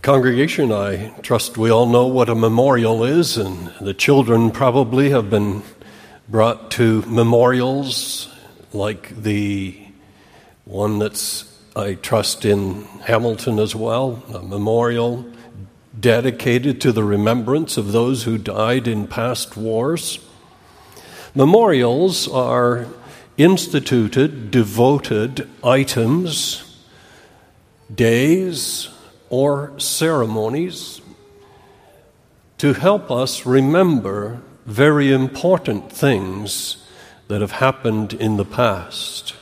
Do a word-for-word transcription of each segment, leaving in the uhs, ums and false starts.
Congregation, I trust we all know what a memorial is, and the children probably have been brought to memorials like the one that's, I trust, in Hamilton as well, a memorial dedicated to the remembrance of those who died in past wars. Memorials are instituted, devoted items, days, or ceremonies to help us remember very important things that have happened in the past.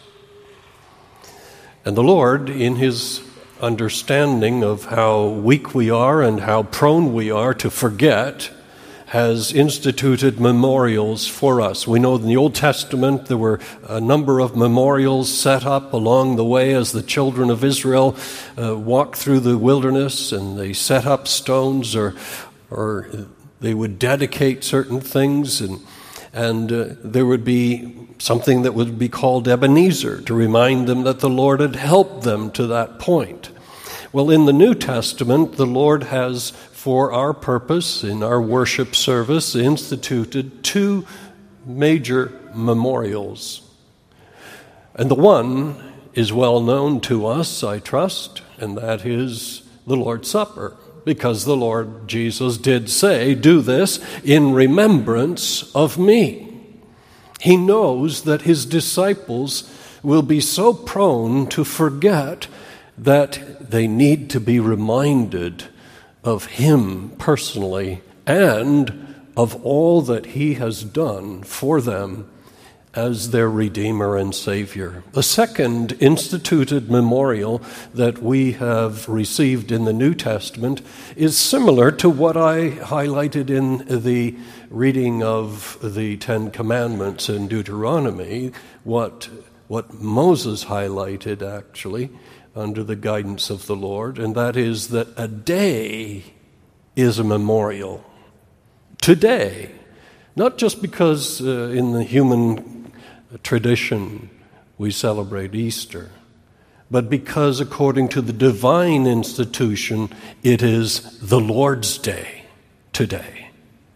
And the Lord, in His understanding of how weak we are and how prone we are to forget, has instituted memorials for us. We know in the Old Testament there were a number of memorials set up along the way as the children of Israel uh, walked through the wilderness, and they set up stones, or or they would dedicate certain things, and and uh, there would be something that would be called Ebenezer to remind them that the Lord had helped them to that point. Well, in the New Testament, the Lord has, for our purpose, in our worship service, instituted two major memorials. And the one is well known to us, I trust, and that is the Lord's Supper, because the Lord Jesus did say, "Do this in remembrance of me." He knows that His disciples will be so prone to forget that they need to be reminded of Him personally and of all that He has done for them as their Redeemer and Savior. The second instituted memorial that we have received in the New Testament is similar to what I highlighted in the reading of the Ten Commandments in Deuteronomy, what, what Moses highlighted actually under the guidance of the Lord, and that is that a day is a memorial. Today, not just because uh, in the human tradition we celebrate Easter, but because according to the divine institution, it is the Lord's Day today.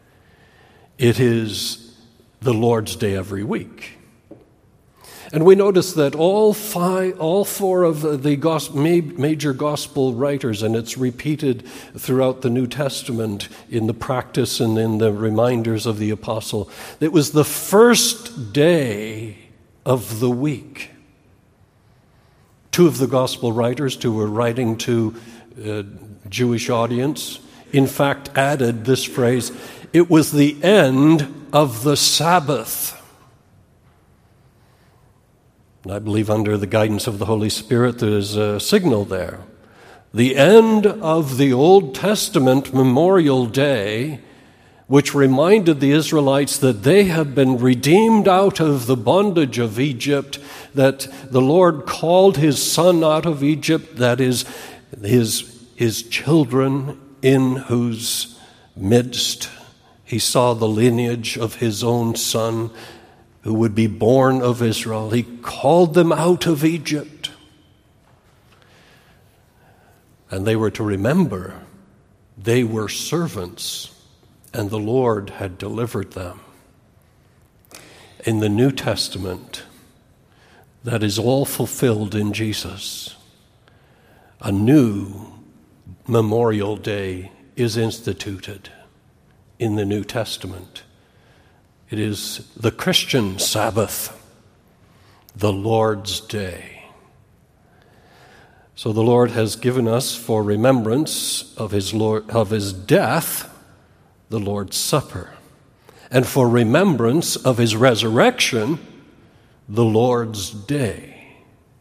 It is the Lord's Day every week. And we notice that all five, all four of the gospel, major gospel writers, and it's repeated throughout the New Testament in the practice and in the reminders of the apostle, it was the first day of the week. Two of the gospel writers who were writing to a Jewish audience, in fact, added this phrase, "It was the end of the Sabbath." And I believe under the guidance of the Holy Spirit, there's a signal there. The end of the Old Testament Memorial Day, which reminded the Israelites that they have been redeemed out of the bondage of Egypt, that the Lord called His Son out of Egypt, that is, His, his children in whose midst He saw the lineage of His own Son, who would be born of Israel. He called them out of Egypt. And they were to remember they were servants, and the Lord had delivered them. In the New Testament, that is all fulfilled in Jesus. A new Memorial Day is instituted in the New Testament. It is the Christian Sabbath, the Lord's Day. So the Lord has given us for remembrance of His Lord, of His death, the Lord's Supper, and for remembrance of His resurrection, the Lord's Day.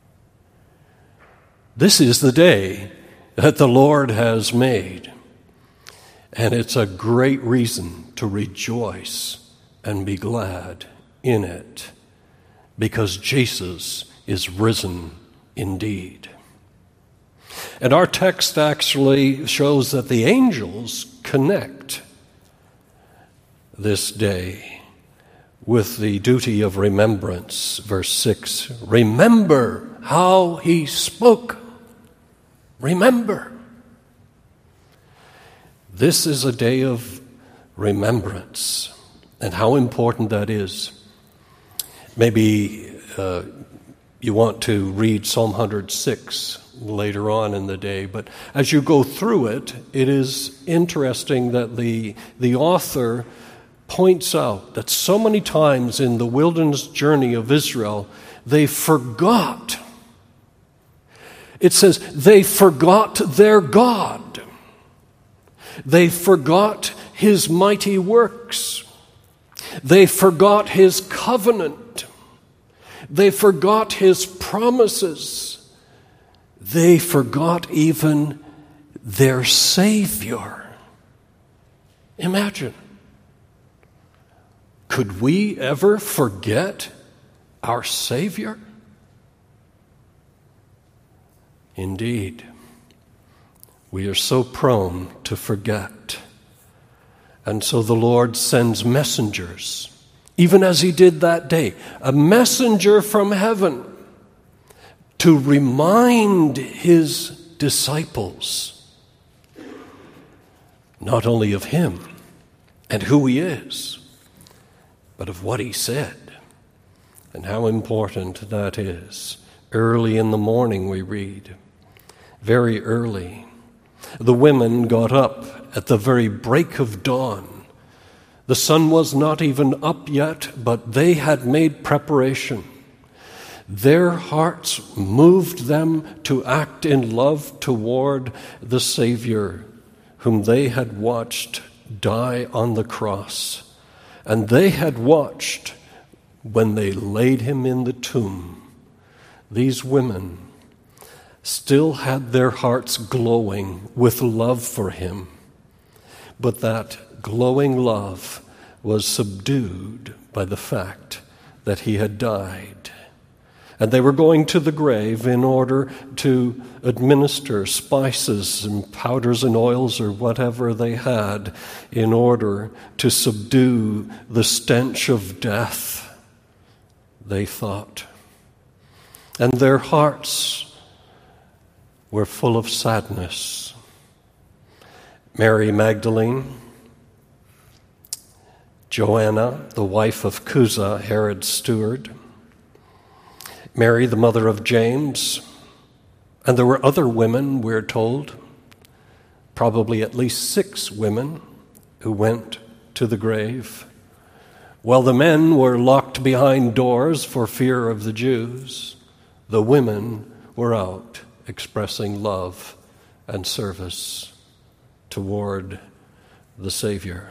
This is the day that the Lord has made, and it's a great reason to rejoice and be glad in it, because Jesus is risen indeed. And our text actually shows that the angels connect this day with the duty of remembrance. Verse six, remember how He spoke. Remember. This is a day of remembrance, and how important that is. Maybe uh, you want to read Psalm one hundred six later on in the day, but as you go through it, it is interesting that the, the author points out that so many times in the wilderness journey of Israel, they forgot. It says they forgot their God. They forgot his mighty works. They forgot his covenant. They forgot his promises. They forgot even their Savior. Imagine. Could we ever forget our Savior? Indeed, we are so prone to forget. And so the Lord sends messengers, even as he did that day, a messenger from heaven to remind his disciples not only of him and who he is, but of what he said and how important that is. Early in the morning, we read, very early, the women got up at the very break of dawn. The sun was not even up yet, but they had made preparation. Their hearts moved them to act in love toward the Savior, whom they had watched die on the cross. And they had watched when they laid him in the tomb. These women still had their hearts glowing with love for him, but that glowing love was subdued by the fact that he had died. And they were going to the grave in order to administer spices and powders and oils or whatever they had in order to subdue the stench of death, they thought. And their hearts were full of sadness. Mary Magdalene, Joanna, the wife of Chuza, Herod's steward, Mary, the mother of James, and there were other women, we're told, probably at least six women who went to the grave. While the men were locked behind doors for fear of the Jews, the women were out expressing love and service toward the Savior.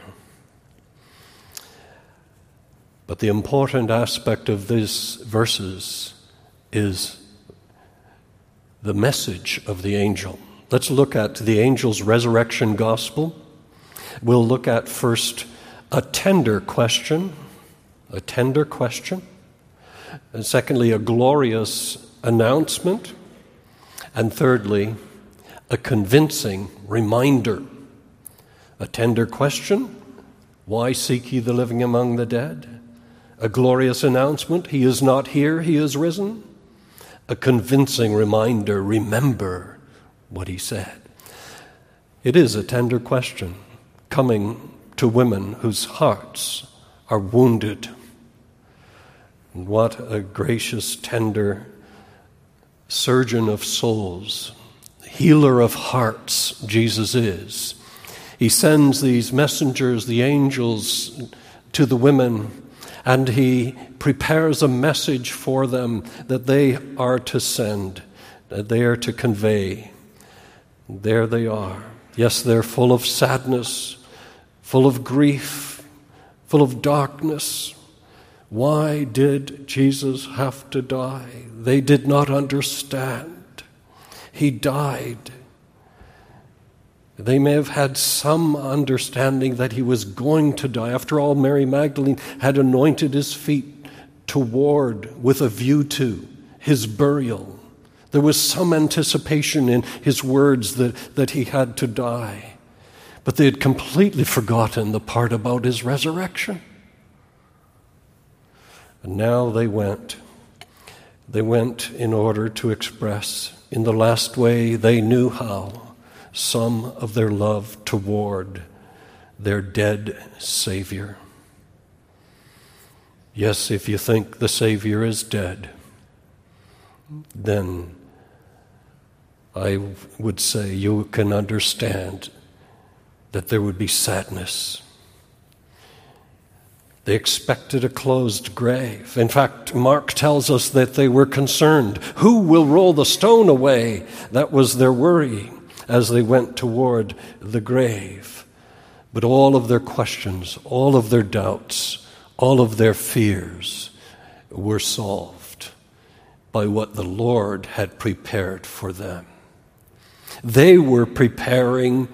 But the important aspect of these verses is the message of the angel. Let's look at the angel's resurrection gospel. We'll look at first a tender question, a tender question, and secondly, a glorious announcement, and thirdly, a convincing reminder. A tender question, why seek ye the living among the dead? A glorious announcement, he is not here, he is risen. A convincing reminder, remember what he said. It is a tender question coming to women whose hearts are wounded. And what a gracious, tender surgeon of souls, healer of hearts Jesus is. He sends these messengers, the angels, to the women, and he prepares a message for them that they are to send, that they are to convey. There they are. Yes, they're full of sadness, full of grief, full of darkness. Why did Jesus have to die? They did not understand. He died. They may have had some understanding that he was going to die. After all, Mary Magdalene had anointed his feet toward, with a view to, his burial. There was some anticipation in his words that, that he had to die. But they had completely forgotten the part about his resurrection. And now they went. They went in order to express, in the last way they knew how, some of their love toward their dead Savior. Yes, if you think the Savior is dead, then I would say you can understand that there would be sadness. They expected a closed grave. In fact, Mark tells us that they were concerned. Who will roll the stone away? That was their worry as they went toward the grave. But all of their questions, all of their doubts, all of their fears were solved by what the Lord had prepared for them. They were preparing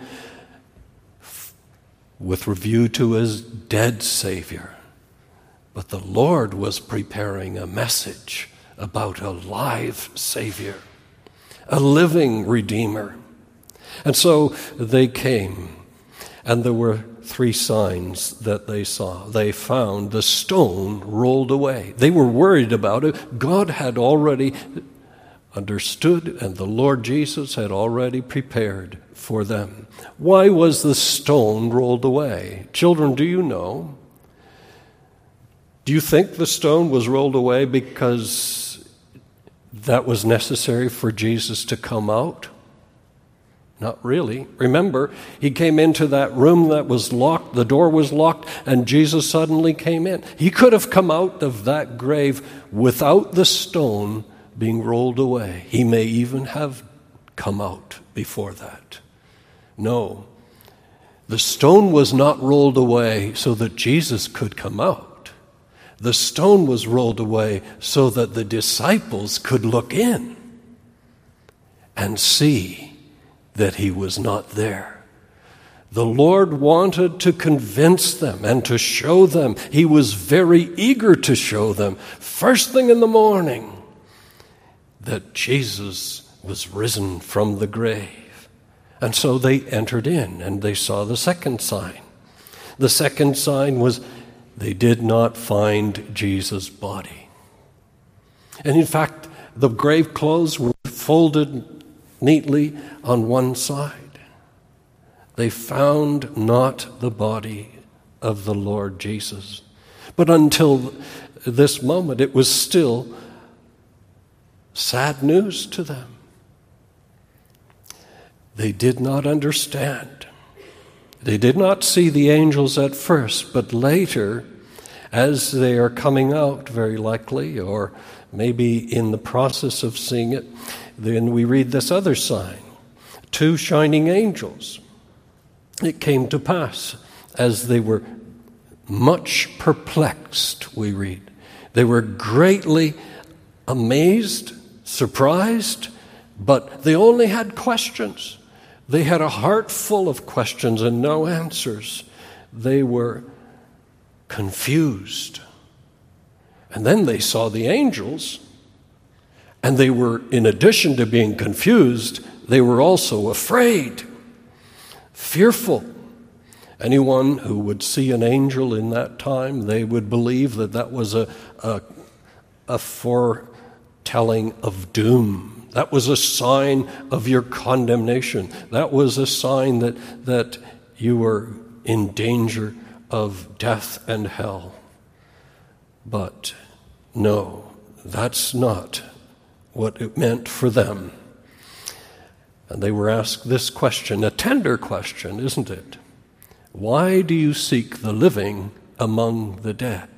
with review to his dead Savior. But the Lord was preparing a message about a live Savior, a living Redeemer. And so they came, and there were three signs that they saw. They found the stone rolled away. They were worried about it. God had already understood, and the Lord Jesus had already prepared for them. Why was the stone rolled away? Children, do you know? Do you think the stone was rolled away because that was necessary for Jesus to come out? Not really. Remember, he came into that room that was locked, the door was locked, and Jesus suddenly came in. He could have come out of that grave without the stone being rolled away. He may even have come out before that. No, the stone was not rolled away so that Jesus could come out. The stone was rolled away so that the disciples could look in and see that he was not there. The Lord wanted to convince them and to show them. He was very eager to show them, first thing in the morning, that Jesus was risen from the grave. And so they entered in and they saw the second sign. The second sign was they did not find Jesus' body. And in fact, the grave clothes were folded neatly on one side. They found not the body of the Lord Jesus. But until this moment, it was still sad news to them. They did not understand. They did not see the angels at first, but later, as they are coming out, very likely, or maybe in the process of seeing it, then we read this other sign, two shining angels. It came to pass, as they were much perplexed, we read. They were greatly amazed, surprised, but they only had questions. They had a heart full of questions and no answers. They were confused. And then they saw the angels, and they were, in addition to being confused, they were also afraid, fearful. Anyone who would see an angel in that time, they would believe that that was a, a, a foretelling of doom. That was a sign of your condemnation. That was a sign that, that you were in danger of death and hell. But no, that's not what it meant for them. And they were asked this question, a tender question, isn't it? Why do you seek the living among the dead?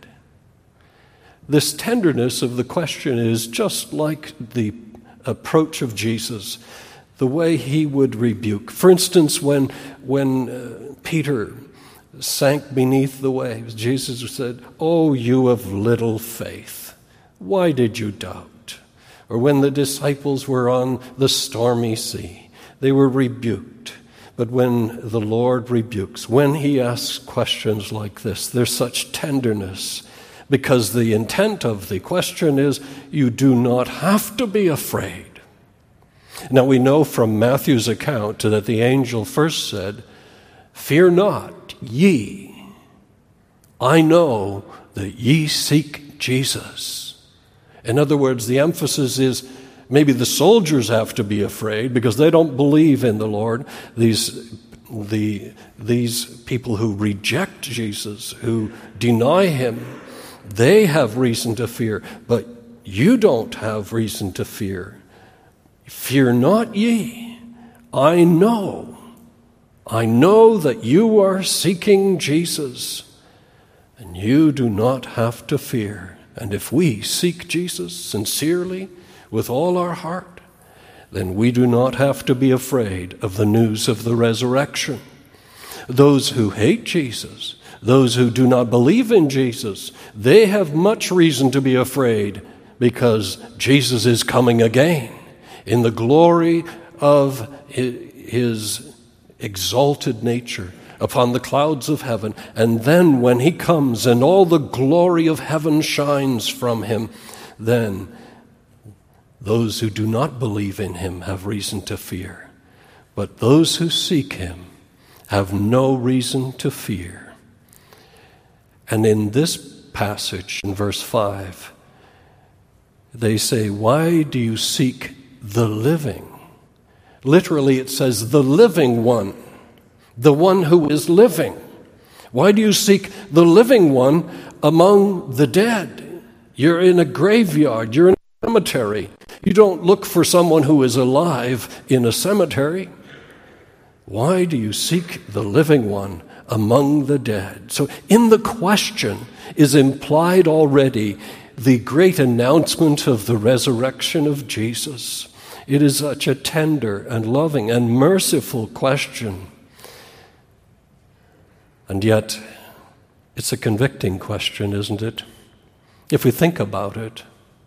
This tenderness of the question is just like the approach of Jesus, the way he would rebuke. For instance, when, when uh, Peter sank beneath the waves, Jesus said, "Oh, you of little faith, why did you doubt?" Or when the disciples were on the stormy sea, they were rebuked. But when the Lord rebukes, when he asks questions like this, there's such tenderness, because the intent of the question is, you do not have to be afraid. Now we know from Matthew's account that the angel first said, "Fear not, ye. I know that ye seek Jesus." In other words, the emphasis is, Maybe the soldiers have to be afraid because they don't believe in the Lord. These, the, these people who reject Jesus, who deny him, they have reason to fear, but you don't have reason to fear. Fear not ye. I know. I know that you are seeking Jesus, and you do not have to fear. And if we seek Jesus sincerely, with all our heart, then we do not have to be afraid of the news of the resurrection. Those who hate Jesus, those who do not believe in Jesus, they have much reason to be afraid because Jesus is coming again in the glory of his exalted nature upon the clouds of heaven. And then when he comes and all the glory of heaven shines from him, then those who do not believe in him have reason to fear. But those who seek him have no reason to fear. And in this passage, in verse five, they say, why do you seek the living? Literally it says, the living one, the one who is living. Why do you seek the living one among the dead? You're in a graveyard, you're in a cemetery. You don't look for someone who is alive in a cemetery. Why do you seek the living one among the dead? So in the question is implied already the great announcement of the resurrection of Jesus. It is such a tender and loving and merciful question. And yet, it's a convicting question, isn't it? If we think about it,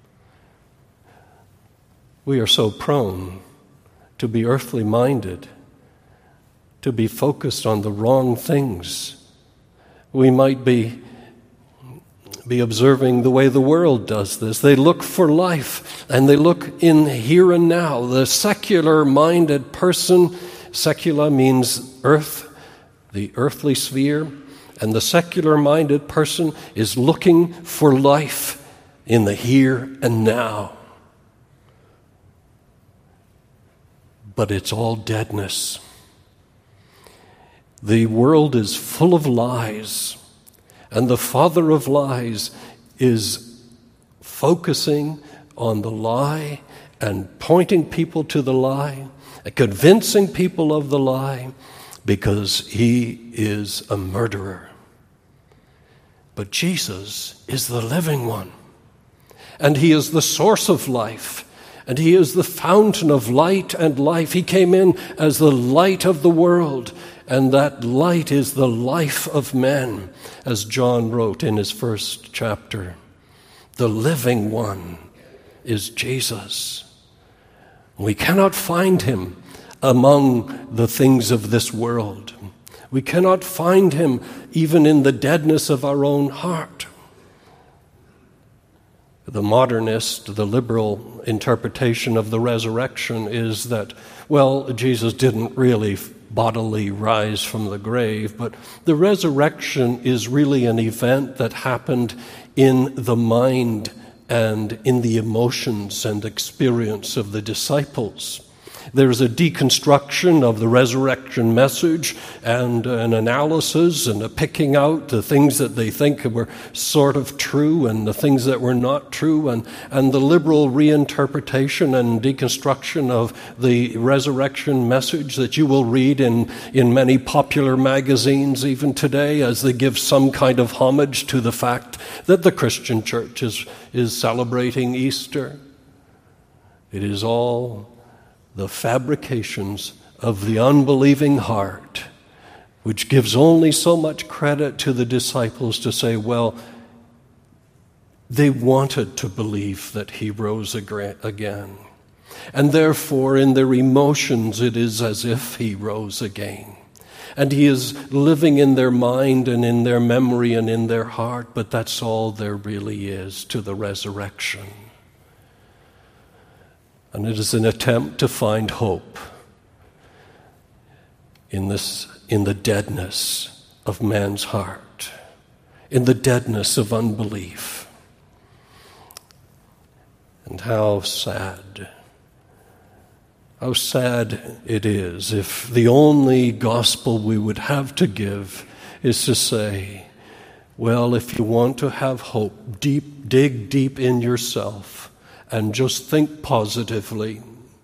we are so prone to be earthly minded, to be focused on the wrong things. We might be, be observing the way the world does this. They look for life, and they look in here and now. The secular-minded person, secula means earth, the earthly sphere, and the secular-minded person is looking for life in the here and now. But it's all deadness. The world is full of lies, and the father of lies is focusing on the lie and pointing people to the lie, and convincing people of the lie, because he is a murderer. But Jesus is the living one, and he is the source of life. And he is the fountain of light and life. He came in as the light of the world, and that light is the life of men, as John wrote in his first chapter. The living one is Jesus. We cannot find him among the things of this world. We cannot find him even in the deadness of our own heart. The modernist, the liberal interpretation of the resurrection is that, well, Jesus didn't really bodily rise from the grave, but the resurrection is really an event that happened in the mind and in the emotions and experience of the disciples. There's a deconstruction of the resurrection message and an analysis and a picking out the things that they think were sort of true and the things that were not true, and, and the liberal reinterpretation and deconstruction of the resurrection message that you will read in, in many popular magazines even today, as they give some kind of homage to the fact that the Christian church is, is celebrating Easter. It is all the fabrications of the unbelieving heart, which gives only so much credit to the disciples to say, well, they wanted to believe that he rose again. And therefore, in their emotions, it is as if he rose again. And he is living in their mind and in their memory and in their heart, but that's all there really is to the resurrection. And it is an attempt to find hope in this, in the deadness of man's heart, in the deadness of unbelief. And how sad How sad it is if the only gospel we would have to give is to say, well, if you want to have hope, deep, dig deep in yourself and just think positively.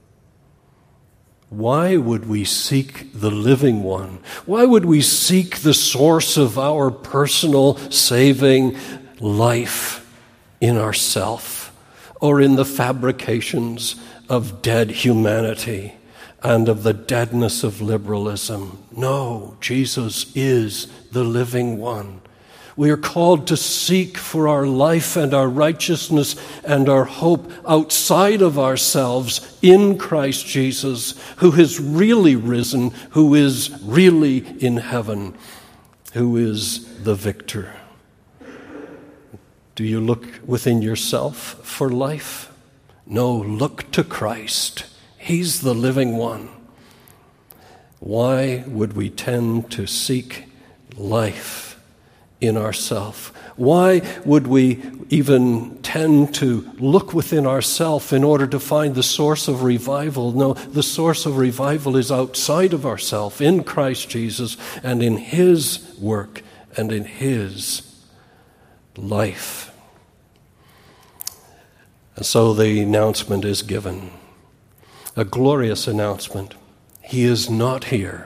Why would we seek the living one? Why would we seek the source of our personal saving life in ourself or in the fabrications of dead humanity and of the deadness of liberalism? No, Jesus is the living one. We are called to seek for our life and our righteousness and our hope outside of ourselves in Christ Jesus, who has really risen, who is really in heaven, who is the victor. Do you look within yourself for life? No, look to Christ. He's the living one. Why would we tend to seek life in ourself? Why would we even tend to look within ourself in order to find the source of revival? No, the source of revival is outside of ourself, in Christ Jesus and in His work and in His life. And so the announcement is given, a glorious announcement. He is not here.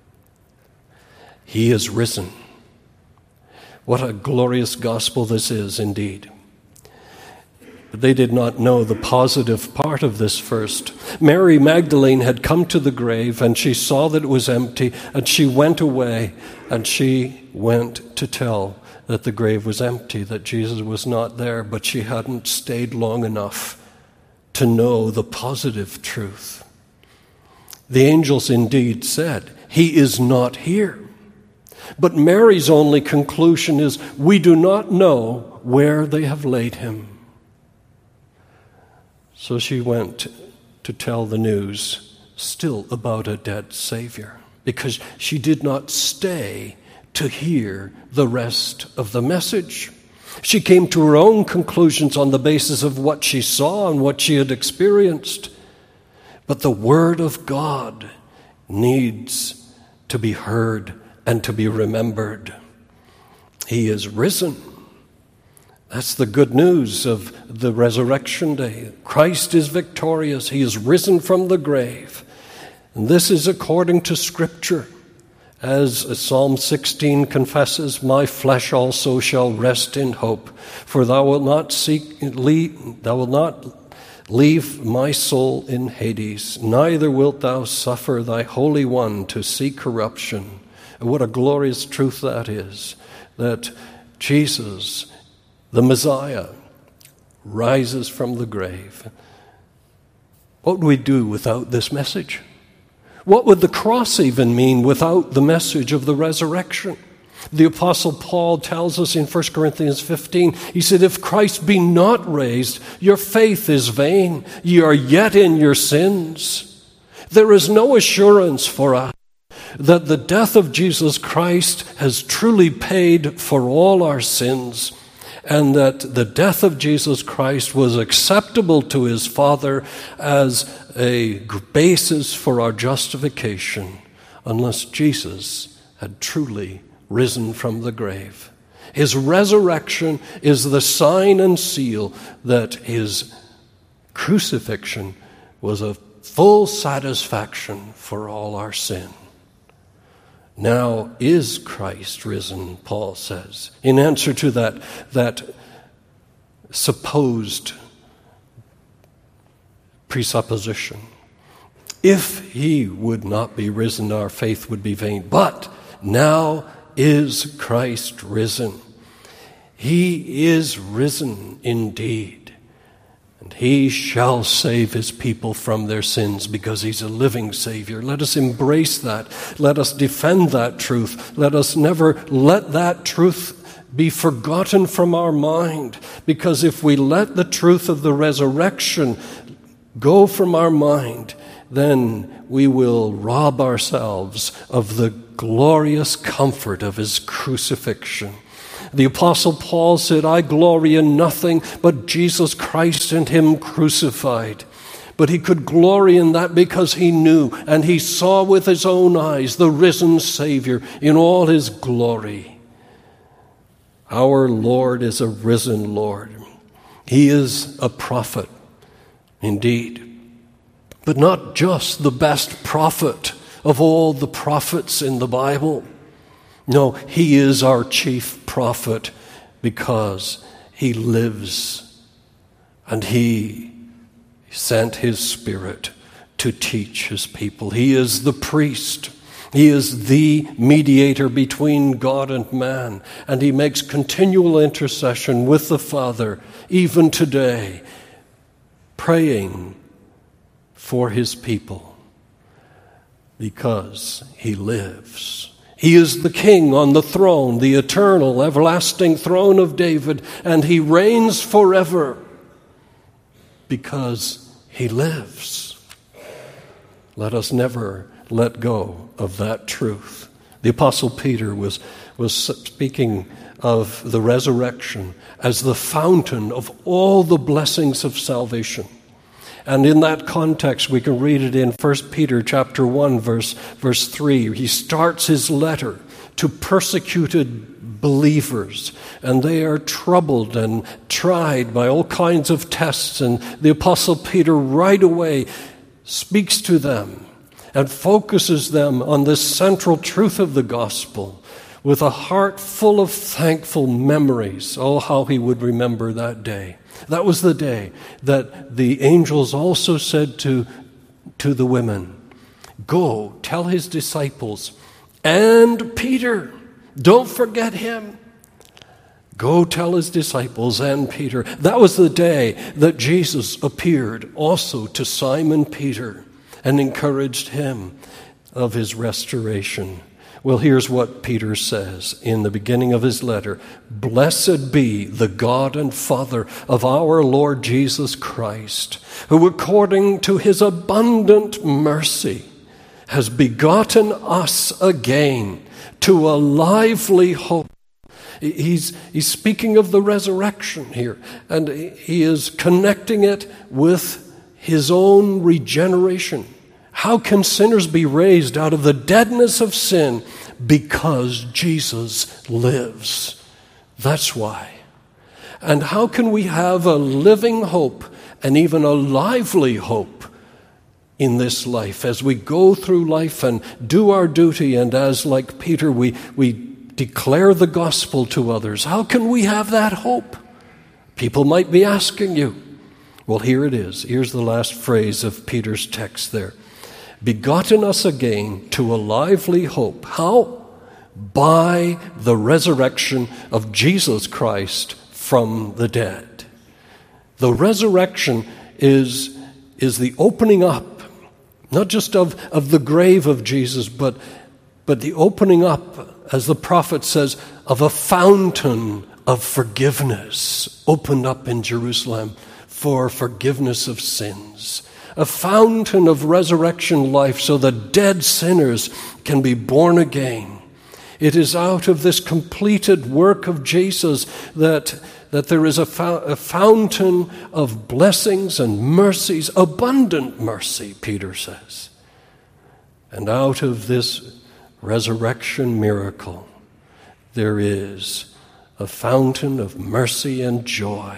He is risen. What a glorious gospel this is indeed. But they did not know the positive part of this first. Mary Magdalene had come to the grave, and she saw that it was empty, and she went away, and she went to tell that the grave was empty, that Jesus was not there, but she hadn't stayed long enough to know the positive truth. The angels indeed said, "He is not here." But Mary's only conclusion is, we do not know where they have laid him. So she went to tell the news still about a dead Savior, because she did not stay to hear the rest of the message. She came to her own conclusions on the basis of what she saw and what she had experienced. But the Word of God needs to be heard and to be remembered. He is risen. That's the good news of the resurrection day. Christ is victorious. He is risen from the grave. And this is according to Scripture. As Psalm sixteen confesses, my flesh also shall rest in hope, for thou wilt not seek, leave, thou wilt not leave my soul in Hades, neither wilt thou suffer thy Holy One to see corruption. And what a glorious truth that is, that Jesus, the Messiah, rises from the grave. What would we do without this message? What would the cross even mean without the message of the resurrection? The Apostle Paul tells us in First Corinthians fifteen, he said, if Christ be not raised, your faith is vain. Ye are yet in your sins. There is no assurance for us that the death of Jesus Christ has truly paid for all our sins, and that the death of Jesus Christ was acceptable to his Father as a basis for our justification, unless Jesus had truly risen from the grave. His resurrection is the sign and seal that his crucifixion was a full satisfaction for all our sin. Now is Christ risen, Paul says, in answer to that, that supposed presupposition. If he would not be risen, our faith would be vain. But now is Christ risen. He is risen indeed. And he shall save his people from their sins because he's a living Savior. Let us embrace that. Let us defend that truth. Let us never let that truth be forgotten from our mind. Because if we let the truth of the resurrection go from our mind, then we will rob ourselves of the glorious comfort of his crucifixion. The Apostle Paul said, I glory in nothing but Jesus Christ and him crucified. But he could glory in that because he knew and he saw with his own eyes the risen Savior in all his glory. Our Lord is a risen Lord. He is a prophet, indeed, but not just the best prophet of all the prophets in the Bible. No, he is our chief prophet because he lives and he sent his Spirit to teach his people. He is the priest. He is the mediator between God and man, and he makes continual intercession with the Father, even today, praying for his people because he lives. He is the King on the throne, the eternal, everlasting throne of David, and he reigns forever because he lives. Let us never let go of that truth. The Apostle Peter was, was speaking of the resurrection as the fountain of all the blessings of salvation. And in that context, we can read it in First Peter chapter one, verse, verse three. He starts his letter to persecuted believers, and they are troubled and tried by all kinds of tests. And the Apostle Peter right away speaks to them and focuses them on this central truth of the gospel with a heart full of thankful memories. Oh, how he would remember that day. That was the day that the angels also said to, to the women, "Go, tell his disciples, and Peter, don't forget him. Go tell his disciples and Peter." That was the day that Jesus appeared also to Simon Peter and encouraged him of his restoration. Well, here's what Peter says in the beginning of his letter. "Blessed be the God and Father of our Lord Jesus Christ, who according to his abundant mercy has begotten us again to a lively hope." He's, he's speaking of the resurrection here, and he is connecting it with his own regeneration. How can sinners be raised out of the deadness of sin? Because Jesus lives. That's why. And how can we have a living hope and even a lively hope in this life as we go through life and do our duty, and as, like Peter, we, we declare the gospel to others? How can we have that hope? People might be asking you. Well, here it is. Here's the last phrase of Peter's text there. Begotten us again to a lively hope. How? By the resurrection of Jesus Christ from the dead. The resurrection is, is the opening up, not just of, of the grave of Jesus, but, but the opening up, as the prophet says, of a fountain of forgiveness opened up in Jerusalem for forgiveness of sins. A fountain of resurrection life so that dead sinners can be born again. It is out of this completed work of Jesus that, that there is a, fo- a fountain of blessings and mercies, abundant mercy, Peter says. And out of this resurrection miracle, there is a fountain of mercy and joy.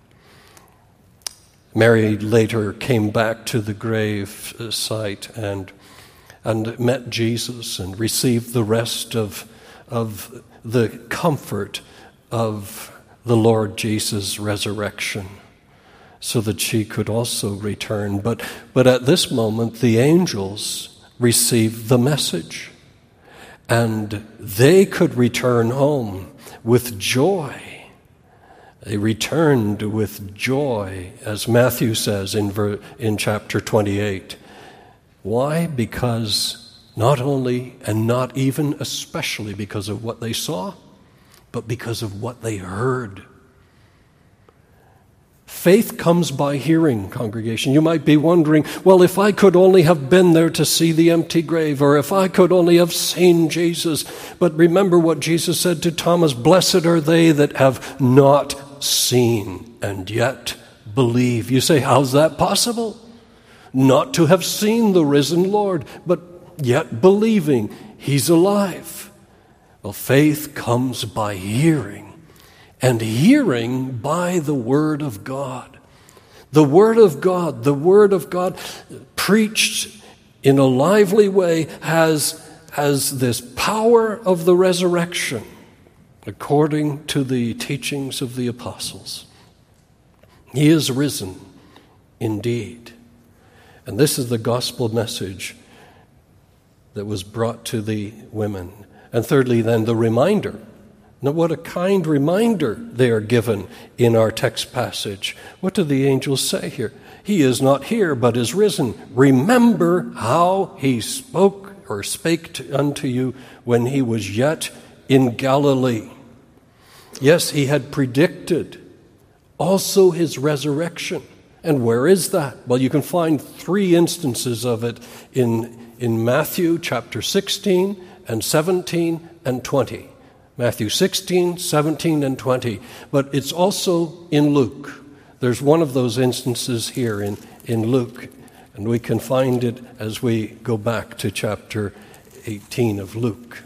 Mary later came back to the grave site and and met Jesus and received the rest of, of the comfort of the Lord Jesus' resurrection so that she could also return. But, but at this moment, the angels received the message, and they could return home with joy. They returned with joy, as Matthew says in, ver- in chapter twenty-eight. Why? Because not only and not even especially because of what they saw, but because of what they heard. Faith comes by hearing, congregation. You might be wondering, well, if I could only have been there to see the empty grave, or if I could only have seen Jesus. But remember what Jesus said to Thomas, "Blessed are they that have not seen and yet believe." You say, how's that possible? not to have seen the risen Lord, but yet believing he's alive. Well, faith comes by hearing, and hearing by the Word of God. The Word of God, the Word of God preached in a lively way has, has this power of the resurrection, according to the teachings of the apostles. He is risen indeed. And this is the gospel message that was brought to the women. And thirdly, then, the reminder. Now, what a kind reminder they are given in our text passage. What do the angels say here? He is not here, but is risen. Remember how he spoke or spake to, unto you when he was yet in Galilee. Yes, he had predicted also his resurrection. And where is that? Well, you can find three instances of it in, in Matthew chapter sixteen and seventeen and twenty. Matthew sixteen, seventeen, and twenty. But it's also in Luke. There's one of those instances here in, in Luke, and we can find it as we go back to chapter eighteen of Luke.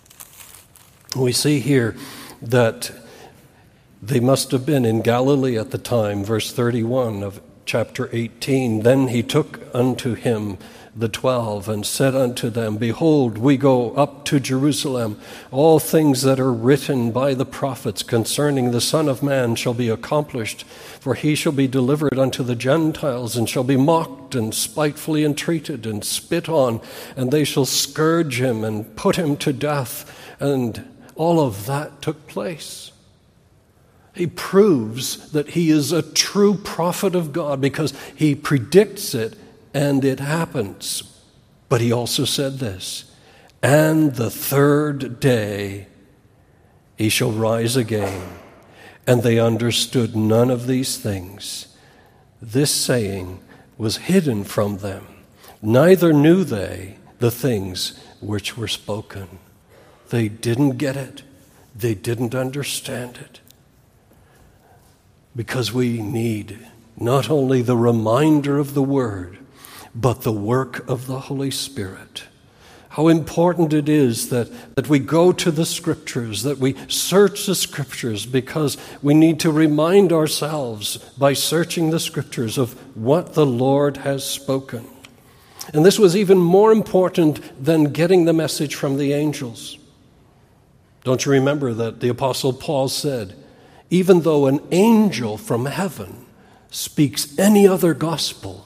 We see here that they must have been in Galilee at the time, verse thirty-one of chapter eighteen. Then he took unto him the twelve, and said unto them, Behold, we go up to Jerusalem. All things that are written by the prophets concerning the Son of Man shall be accomplished. For he shall be delivered unto the Gentiles, and shall be mocked, and spitefully entreated, and spit on, and they shall scourge him, and put him to death. And all of that took place. He proves that he is a true prophet of God, because he predicts it, and it happens. But he also said this, and the third day he shall rise again. And they understood none of these things. This saying was hidden from them. Neither knew they the things which were spoken. They didn't get it. They didn't understand it. Because we need not only the reminder of the Word, but the work of the Holy Spirit. How important it is that, that we go to the Scriptures, that we search the Scriptures, because we need to remind ourselves by searching the Scriptures of what the Lord has spoken. And this was even more important than getting the message from the angels. Don't you remember that the Apostle Paul said, even though an angel from heaven speaks any other gospel,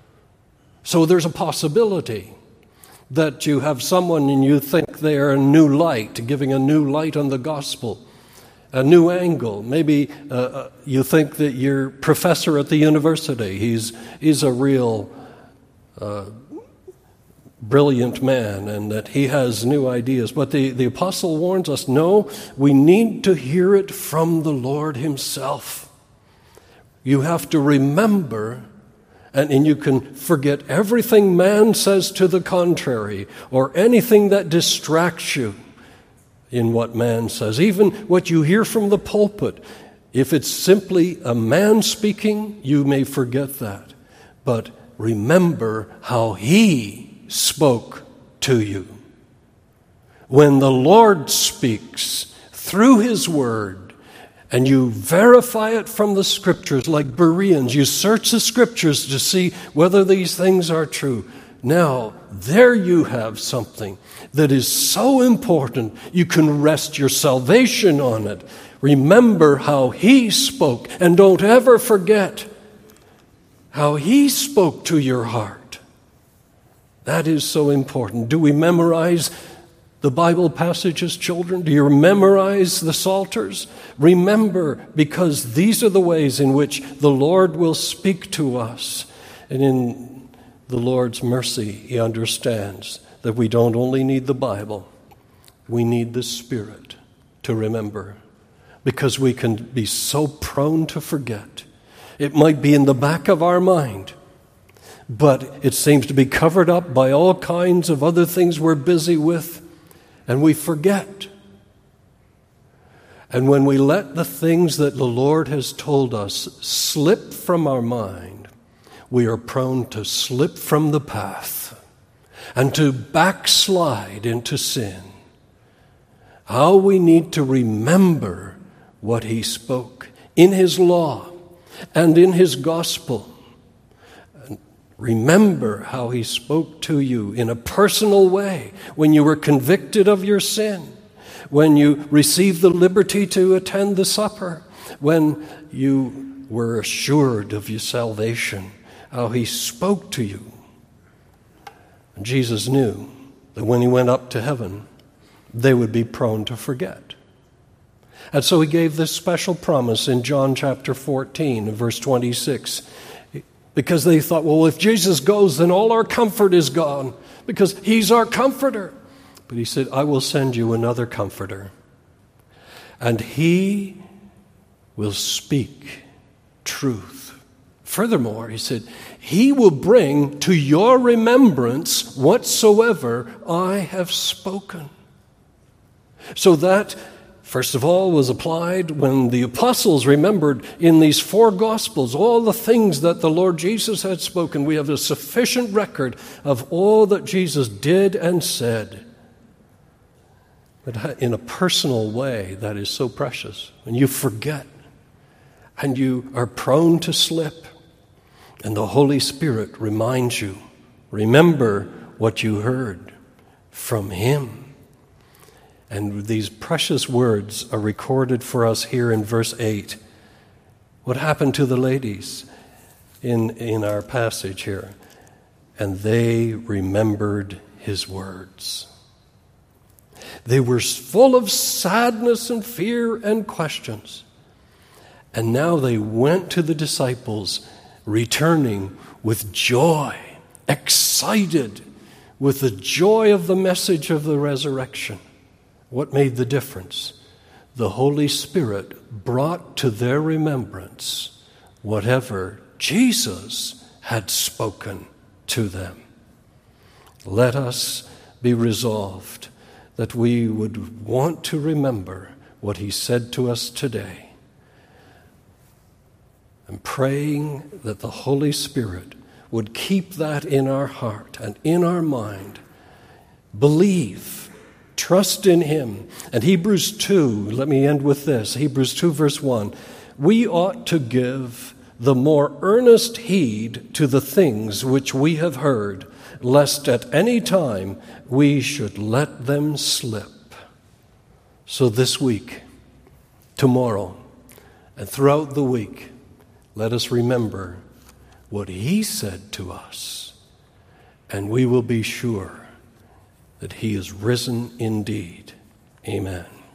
so there's a possibility that you have someone and you think they are a new light, giving a new light on the gospel, a new angle. Maybe uh, you think that your professor at the university, he's, he's a real uh, brilliant man and that he has new ideas. But the, the apostle warns us, no, we need to hear it from the Lord himself. You have to remember. And, and you can forget everything man says to the contrary, or anything that distracts you in what man says. Even what you hear from the pulpit, if it's simply a man speaking, you may forget that. But remember how he spoke to you. When the Lord speaks through his word, and you verify it from the Scriptures like Bereans. You search the Scriptures to see whether these things are true. Now, there you have something that is so important, you can rest your salvation on it. Remember how he spoke, and don't ever forget how he spoke to your heart. That is so important. Do we memorize the Bible passages, children? Do you memorize the Psalters? Remember, because these are the ways in which the Lord will speak to us. And in the Lord's mercy, he understands that we don't only need the Bible, we need the Spirit to remember, because we can be so prone to forget. It might be in the back of our mind, but it seems to be covered up by all kinds of other things we're busy with. And we forget. And when we let the things that the Lord has told us slip from our mind, we are prone to slip from the path and to backslide into sin. How we need to remember what he spoke in his law and in his gospel. And remember how he spoke to you in a personal way when you were convicted of your sin, when you received the liberty to attend the supper, when you were assured of your salvation, how he spoke to you. And Jesus knew that when he went up to heaven, they would be prone to forget. And so he gave this special promise in John chapter fourteen, verse twenty-six, because they thought, well, if Jesus goes, then all our comfort is gone, because he's our comforter. But he said, I will send you another comforter, and he will speak truth. Furthermore, he said, he will bring to your remembrance whatsoever I have spoken. So that, first of all, was applied when the apostles remembered in these four Gospels all the things that the Lord Jesus had spoken. We have a sufficient record of all that Jesus did and said. But in a personal way, that is so precious. When you forget and you are prone to slip, and the Holy Spirit reminds you, remember what you heard from him. And these precious words are recorded for us here in verse eight. What happened to the ladies in, in our passage here? And they remembered his words. They were full of sadness and fear and questions. And now they went to the disciples, returning with joy, excited with the joy of the message of the resurrection. What made the difference? The Holy Spirit brought to their remembrance whatever Jesus had spoken to them. Let us be resolved that we would want to remember what he said to us today. And praying that the Holy Spirit would keep that in our heart and in our mind. Believe. Trust in him. And Hebrews two, let me end with this. Hebrews two verse one. We ought to give the more earnest heed to the things which we have heard, lest at any time we should let them slip. So this week, tomorrow, and throughout the week, let us remember what he said to us, and we will be sure that he is risen indeed. Amen.